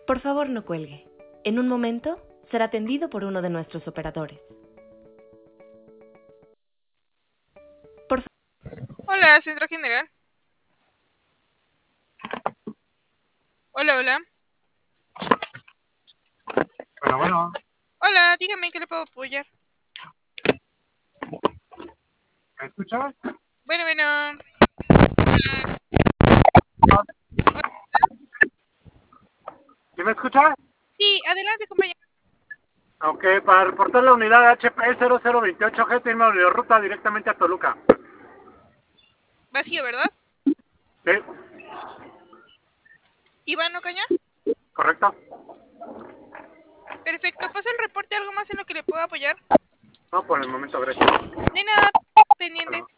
Por favor, no cuelgue. En un momento será atendido por uno de nuestros operadores. Hola, Centro General. Hola, hola. Bueno. Hola, dígame, ¿qué le puedo apoyar? ¿Me escuchas? Bueno. ¿Sí me escuchas? Sí, adelante, compañero. Ok, para reportar la unidad HP 0028G, tiene una ruta directamente a Toluca. Vacío, ¿verdad? ¿Sí? Iván Ocaña. ¿Correcto? Perfecto, pasa el reporte. ¿Algo más en lo que le puedo apoyar? No, por el momento, gracias. De nada, pendiente.